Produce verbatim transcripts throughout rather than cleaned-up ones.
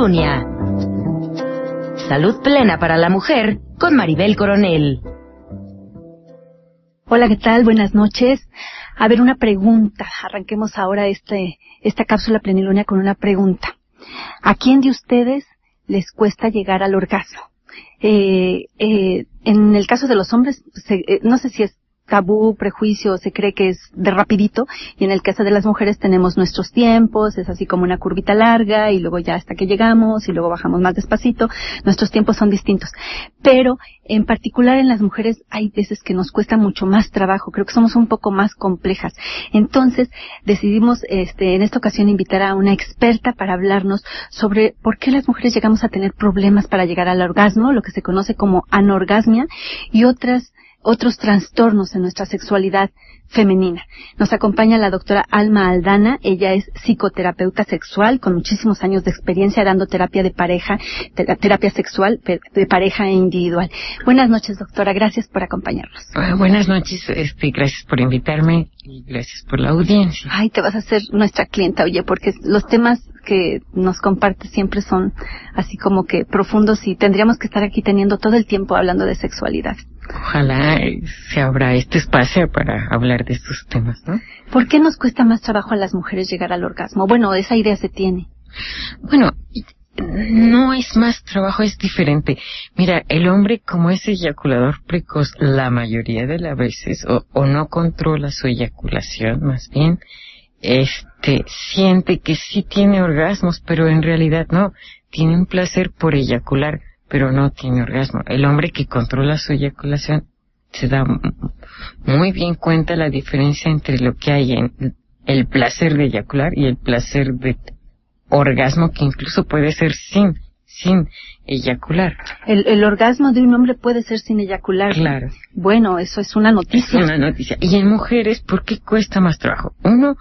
Plenilunea. Salud plena para la mujer con Maribel Coronel. Hola, ¿qué tal? Buenas noches. A ver, una pregunta. Arranquemos ahora este esta cápsula Plenilunea con una pregunta. ¿A quién de ustedes les cuesta llegar al orgasmo? Eh, eh, en el caso de los hombres, se, eh, no sé si es tabú, prejuicio, se cree que es de rapidito, y en el caso de las mujeres tenemos nuestros tiempos, es así como una curvita larga, y luego ya hasta que llegamos, y luego bajamos más despacito. Nuestros tiempos son distintos. Pero, en particular en las mujeres, hay veces que nos cuesta mucho más trabajo, creo que somos un poco más complejas. Entonces, decidimos, este, en esta ocasión invitar a una experta para hablarnos sobre por qué las mujeres llegamos a tener problemas para llegar al orgasmo, lo que se conoce como anorgasmia, y otras otros trastornos en nuestra sexualidad femenina. Nos acompaña la doctora Alma Aldana. Ella es psicoterapeuta sexual con muchísimos años de experiencia dando terapia de pareja, terapia sexual de pareja e individual. Buenas noches, doctora. Gracias por acompañarnos. Uh, buenas noches. Este, gracias por invitarme y gracias por la audiencia. Ay, te vas a hacer nuestra clienta, oye, porque los temas que nos compartes siempre son así como que profundos y tendríamos que estar aquí teniendo todo el tiempo hablando de sexualidad. Ojalá se abra este espacio para hablar de estos temas, ¿no? ¿Por qué nos cuesta más trabajo a las mujeres llegar al orgasmo? Bueno, esa idea se tiene. Bueno, no es más trabajo, es diferente. Mira, el hombre, como es eyaculador precoz la mayoría de las veces, o, o no controla su eyaculación, más bien, este, siente que sí tiene orgasmos, pero en realidad no. Tiene un placer por eyacular, pero no tiene orgasmo. El hombre que controla su eyaculación se da muy bien cuenta la diferencia entre lo que hay en el placer de eyacular y el placer de orgasmo, que incluso puede ser sin, sin eyacular. El, el orgasmo de un hombre puede ser sin eyacular. Claro. Bueno, eso es una noticia. Es una noticia. Y en mujeres, ¿por qué cuesta más trabajo? Uno,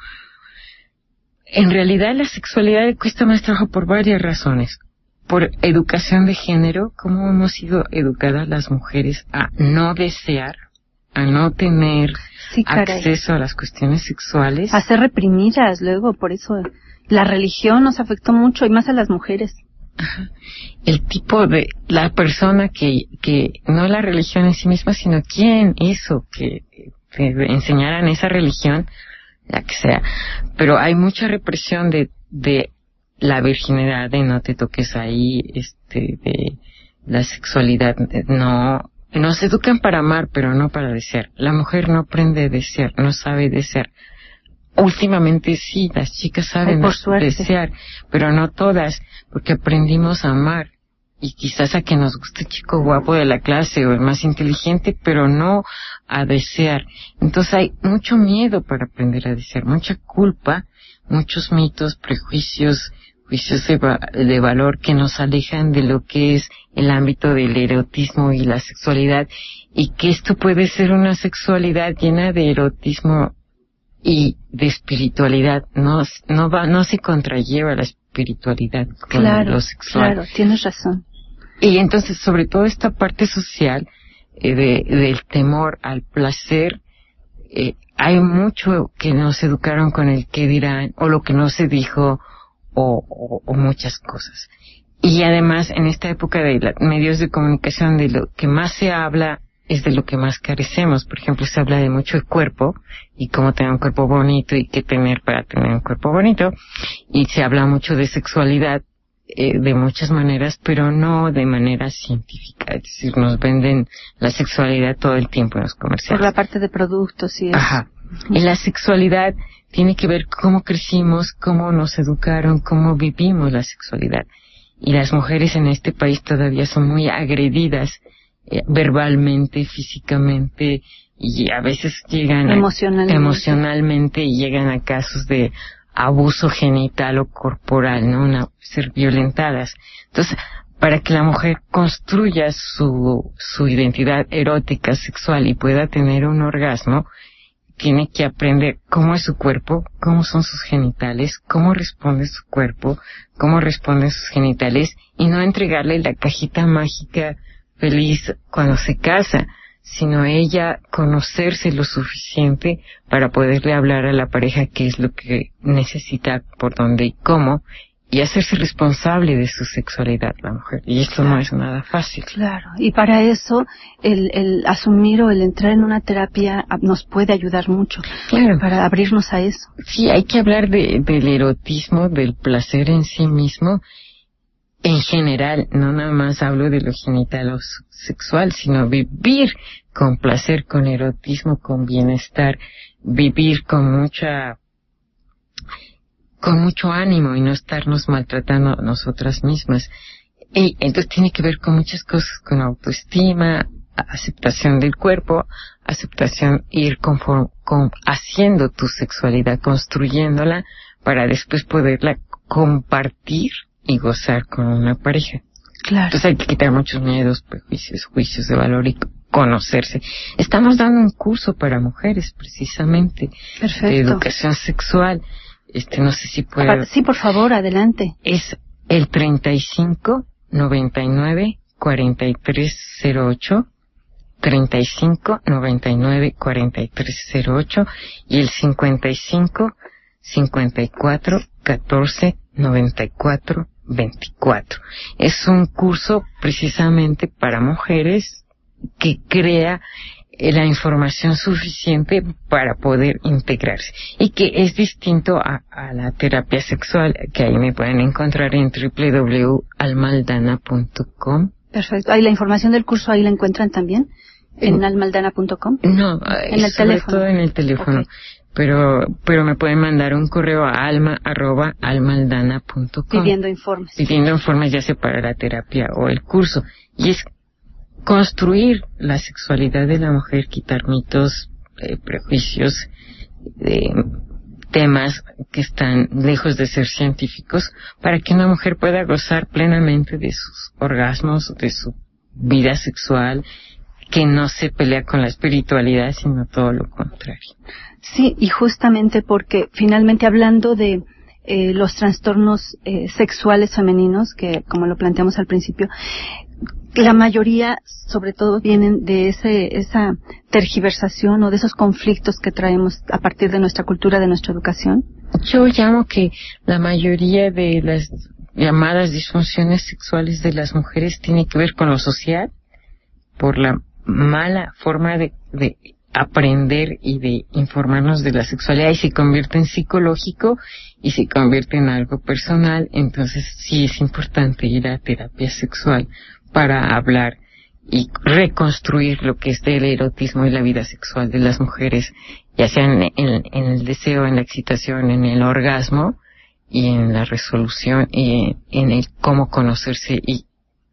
en realidad la sexualidad cuesta más trabajo por varias razones. Por educación de género, cómo hemos sido educadas las mujeres a no desear, a no tener sí, acceso a las cuestiones sexuales. A ser reprimidas luego, por eso la religión nos afectó mucho y más a las mujeres. Ajá. El tipo de, la persona que, que, no la religión en sí misma, sino quién hizo que te enseñaran esa religión, la que sea. Pero hay mucha represión de, de la virginidad, de no te toques ahí, este, de la sexualidad, no, nos educan para amar, pero no para desear. La mujer no aprende a desear, no sabe desear. Últimamente sí, las chicas saben Ay, desear, pero no todas, porque aprendimos a amar. Y quizás a que nos guste el chico guapo de la clase o el más inteligente, pero no a desear. Entonces hay mucho miedo para aprender a desear, mucha culpa, muchos mitos, prejuicios, juicios de, va- de valor que nos alejan de lo que es el ámbito del erotismo y la sexualidad, y que esto puede ser una sexualidad llena de erotismo y de espiritualidad. No, no va, no se contralleva la espiritualidad con Claro, lo sexual. claro, tienes razón. Y entonces, sobre todo esta parte social, eh, de, del temor al placer, eh, hay mucho que nos educaron con el qué dirán, o lo que no se dijo, o, o, o muchas cosas. Y además, en esta época de la, medios de comunicación, de lo que más se habla es de lo que más carecemos. Por ejemplo, se habla de mucho de cuerpo, y cómo tener un cuerpo bonito, y qué tener para tener un cuerpo bonito, y se habla mucho de sexualidad, Eh, de muchas maneras, pero no de manera científica. Es decir, nos venden la sexualidad todo el tiempo en los comerciales. Por la parte de productos y eso. Ajá. Y la sexualidad tiene que ver cómo crecimos, cómo nos educaron, cómo vivimos la sexualidad. Y las mujeres en este país todavía son muy agredidas, eh, verbalmente, físicamente, y a veces llegan a, Emocionalmente. emocionalmente y llegan a casos de abuso genital o corporal, ¿no? Una, ser violentadas. Entonces, para que la mujer construya su, su identidad erótica, sexual, y pueda tener un orgasmo, tiene que aprender cómo es su cuerpo, cómo son sus genitales, cómo responde su cuerpo, cómo responden sus genitales, y no entregarle la cajita mágica feliz cuando se casa, sino ella conocerse lo suficiente para poderle hablar a la pareja qué es lo que necesita, por dónde y cómo, y hacerse responsable de su sexualidad la mujer. Y esto claro. no es nada fácil. Claro. Y para eso, el, el asumir o el entrar en una terapia nos puede ayudar mucho. Claro. Para abrirnos a eso. Sí, hay que hablar de, del erotismo, del placer en sí mismo. En general, no nada más hablo de lo genital o sexual, sino vivir con placer, con erotismo, con bienestar, vivir con mucha con mucho ánimo y no estarnos maltratando a nosotras mismas. Y entonces tiene que ver con muchas cosas, con autoestima, aceptación del cuerpo, aceptación, ir conform, con, haciendo tu sexualidad, construyéndola para después poderla compartir y gozar con una pareja. Claro. Entonces hay que quitar muchos miedos, prejuicios, juicios de valor y conocerse. Estamos dando un curso para mujeres, precisamente, Perfecto. de educación sexual. Este, no sé si puede. Sí, por favor, adelante. Es el treinta y cinco, noventa y nueve, cuarenta y tres cero ocho, treinta y cinco, noventa y nueve, cuarenta y tres cero ocho y el cincuenta y cinco, cincuenta y cuatro, catorce, noventa y cuatro, veinticuatro. Es un curso precisamente para mujeres que crea la información suficiente para poder integrarse y que es distinto a, a la terapia sexual, que ahí me pueden encontrar en doble u doble u doble u punto almaldana punto com. Perfecto. ¿Ahí la información del curso ahí la encuentran también? ¿En, en almaldana punto com? No, en el sobre teléfono. todo en el teléfono. Okay. Pero, pero me pueden mandar un correo a alma arroba almaldana punto com. Pidiendo informes. Pidiendo informes ya sea para la terapia o el curso. Y es construir la sexualidad de la mujer, quitar mitos, eh, prejuicios, eh, temas que están lejos de ser científicos, para que una mujer pueda gozar plenamente de sus orgasmos, de su vida sexual, que no se pelea con la espiritualidad, sino todo lo contrario. Sí, y justamente porque finalmente hablando de eh, los trastornos eh, sexuales femeninos, que como lo planteamos al principio, la mayoría, sobre todo, vienen de ese, esa tergiversación o de esos conflictos que traemos a partir de nuestra cultura, de nuestra educación. Yo llamo que la mayoría de las llamadas disfunciones sexuales de las mujeres tiene que ver con lo social, por la mala forma de, de aprender y de informarnos de la sexualidad, y se convierte en psicológico y se convierte en algo personal. Entonces sí es importante ir a terapia sexual para hablar y reconstruir lo que es el erotismo y la vida sexual de las mujeres, ya sea en, en, en el deseo, en la excitación, en el orgasmo y en la resolución y en el cómo conocerse y,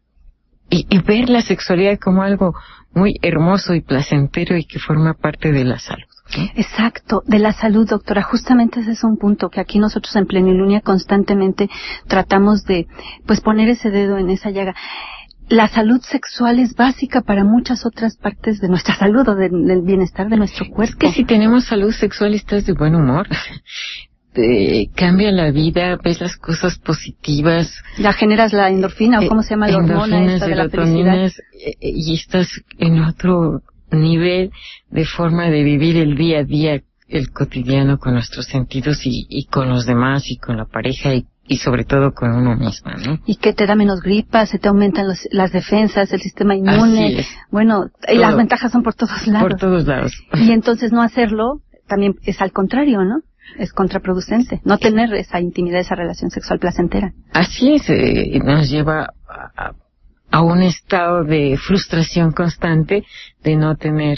y, y ver la sexualidad como algo muy hermoso y placentero y que forma parte de la salud. ¿Sí? Exacto, de la salud, doctora. Justamente ese es un punto que aquí nosotros en Plenilunea constantemente tratamos de, pues, poner ese dedo en esa llaga. La salud sexual es básica para muchas otras partes de nuestra salud o de, del bienestar de nuestro cuerpo. Es que si tenemos salud sexual estás de buen humor. Te cambia la vida, ves las cosas positivas. Ya generas la endorfina, o cómo se llama la hormona esta de la felicidad. Y estás en otro nivel de forma de vivir el día a día, el cotidiano con nuestros sentidos y, y con los demás y con la pareja y, y sobre todo con uno misma, ¿no? Y que te da menos gripa, se te aumentan los, las defensas, el sistema inmune. Así es. Bueno, y las ventajas son por todos lados. Por todos lados. Y entonces no hacerlo también es al contrario, ¿no? Es contraproducente, no tener esa intimidad, esa relación sexual placentera. Así es, eh, nos lleva a, a un estado de frustración constante de no tener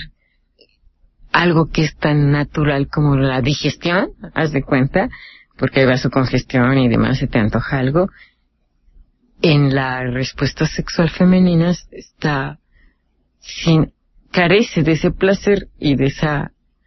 algo que es tan natural como la digestión, haz de cuenta, porque hay vasocongestión y demás, se te antoja algo. En la respuesta sexual femenina está sin, carece de ese placer y de esa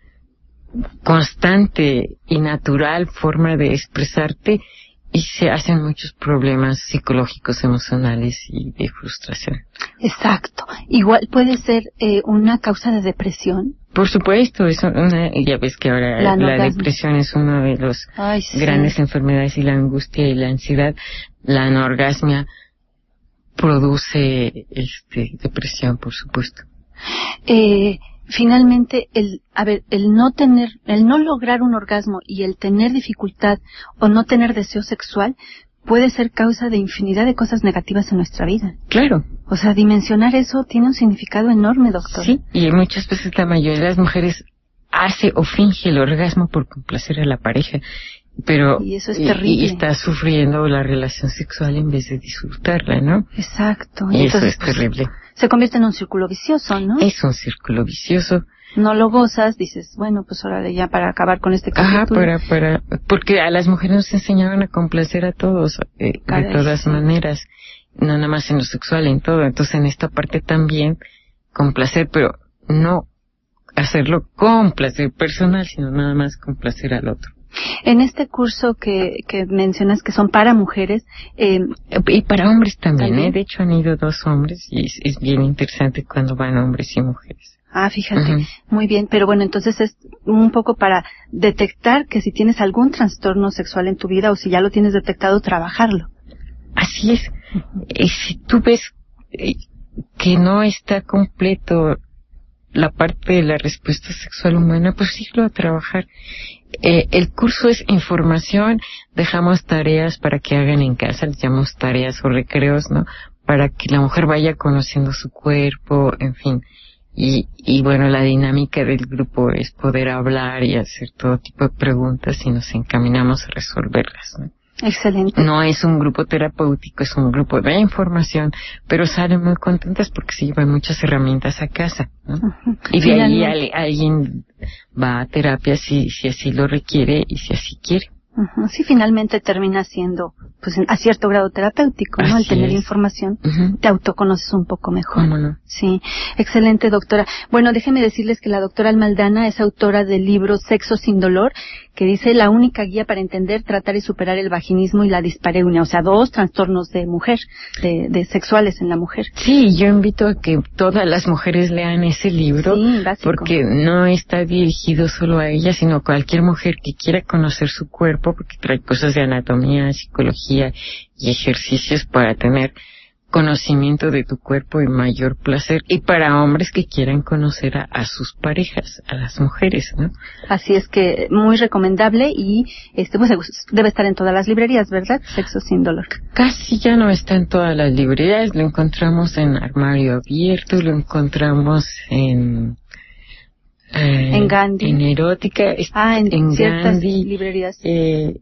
constante y natural forma de expresarte, y se hacen muchos problemas psicológicos, emocionales y de frustración. Exacto. Igual puede ser eh, una causa de depresión. Por supuesto, es una, ya ves que ahora la, la depresión es una de las sí. grandes enfermedades, y la angustia y la ansiedad. La anorgasmia produce este depresión, por supuesto. Eh, finalmente, el, a ver, el no tener, el no lograr un orgasmo y el tener dificultad o no tener deseo sexual puede ser causa de infinidad de cosas negativas en nuestra vida. Claro. O sea, dimensionar eso tiene un significado enorme, doctor. Sí, y muchas veces la mayoría de las mujeres hace o finge el orgasmo por complacer a la pareja, pero y eso es terrible. Y, y está sufriendo la relación sexual en vez de disfrutarla, ¿no? Exacto. Y entonces, eso es terrible. Pues, se convierte en un círculo vicioso, ¿no? Es un círculo vicioso. No lo gozas, dices, bueno, pues órale, ya para acabar con este capítulo. Ajá, para, para, porque a las mujeres nos enseñaban a complacer a todos, eh, de todas sí. maneras, no nada más en lo sexual, en todo. Entonces en esta parte también, complacer, pero no hacerlo con placer personal, sino nada más complacer al otro. En este curso que, que mencionas que son para mujeres... Eh, y para hombres también, ¿también? ¿eh? De hecho han ido dos hombres y es, es bien interesante cuando van hombres y mujeres. Ah, fíjate, Uh-huh. muy bien, pero bueno, entonces es un poco para detectar que si tienes algún trastorno sexual en tu vida o si ya lo tienes detectado, trabajarlo. Así es. Y si tú ves eh, que no está completo la parte de la respuesta sexual humana, pues irlo a trabajar. Eh, el curso es información, dejamos tareas para que hagan en casa, les llamamos tareas o recreos, ¿no? Para que la mujer vaya conociendo su cuerpo, en fin. Y, y bueno, la dinámica del grupo es poder hablar y hacer todo tipo de preguntas y nos encaminamos a resolverlas, ¿no? Excelente. No es un grupo terapéutico, es un grupo de información, pero salen muy contentas porque se llevan muchas herramientas a casa, ¿no? Uh-huh. Y de ahí al, alguien va a terapia si, si así lo requiere y si así quiere. Uh-huh. Sí, finalmente termina siendo, pues, a cierto grado terapéutico, ¿no? Así Al tener es. información, uh-huh. te autoconoces un poco mejor. ¿Cómo no? Sí, excelente, doctora. Bueno, déjeme decirles que la doctora Alma Aldana es autora del libro Sexo sin dolor, que dice la única guía para entender, tratar y superar el vaginismo y la dispareunia, o sea, dos trastornos de mujer, de, de sexuales en la mujer. Sí, yo invito a que todas las mujeres lean ese libro, sí, básico. Porque no está dirigido solo a ellas, sino a cualquier mujer que quiera conocer su cuerpo, porque trae cosas de anatomía, psicología y ejercicios para tener conocimiento de tu cuerpo y mayor placer, y para hombres que quieran conocer a, a sus parejas, a las mujeres, ¿no? Así es que muy recomendable y este pues debe estar en todas las librerías, ¿verdad? Sexo sin dolor. Casi ya no está en todas las librerías, lo encontramos en Armario Abierto, lo encontramos en eh, en Gandhi, en Erótica, ah, en, en ciertas Gandhi, librerías. Eh,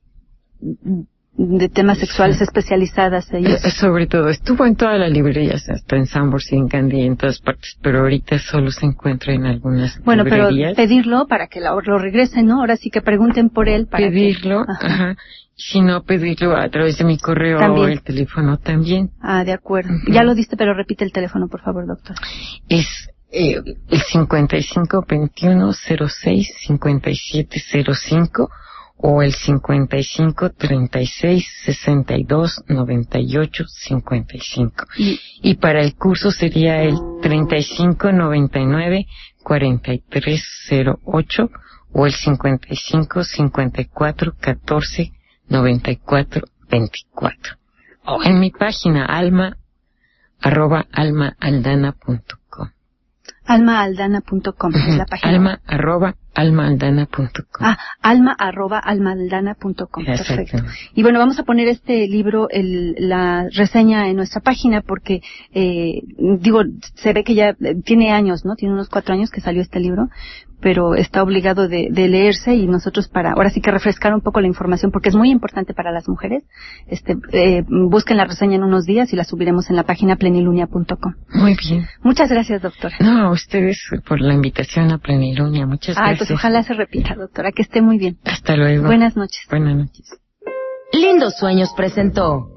de temas sexuales sí. especializadas ellos. Eh, sobre todo, estuvo en todas las librerías, hasta en Sanborns y en Gandhi, en todas partes, pero ahorita solo se encuentra en algunas bueno, librerías. Bueno, pero pedirlo para que lo, lo regresen, ¿no? Ahora sí que pregunten por él. Para pedirlo, que... ajá. ajá. Si no, pedirlo a través de mi correo también. o el teléfono también. Ah, de acuerdo. Uh-huh. Ya lo diste, pero repite el teléfono, por favor, doctor. Es eh, el cincuenta y cinco veintiuno cero seis cincuenta y siete cero cinco o el cincuenta y cinco treinta y seis sesenta y dos noventa y ocho cincuenta y cinco. Y, y para el curso sería el treinta y cinco noventa y nueve cuarenta y tres cero ocho o el cincuenta y cinco cincuenta y cuatro catorce noventa y cuatro veinticuatro. O en mi página alma arroba almaaldana punto com. almaaldana punto com uh-huh. es la página. Alma arroba almaaldana punto com. Ah, alma arroba almaaldana punto com. Perfecto. Y bueno, vamos a poner este libro, el, la reseña en nuestra página porque, eh, digo, se ve que ya tiene años, ¿no? Tiene unos cuatro años que salió este libro, pero está obligado de, de leerse y nosotros para, ahora sí que refrescar un poco la información porque es muy importante para las mujeres. Este, eh, busquen la reseña en unos días y la subiremos en la página plenilunia punto com. Muy bien. Muchas gracias, doctora. No, a ustedes por la invitación a Plenilunia. Muchas Ay, gracias. Pues ojalá se repita, doctora, que esté muy bien. Hasta luego. Buenas noches. Buenas noches. Lindos Sueños presentó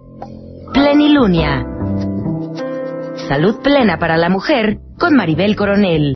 Plenilunia. Salud plena para la mujer con Maribel Coronel.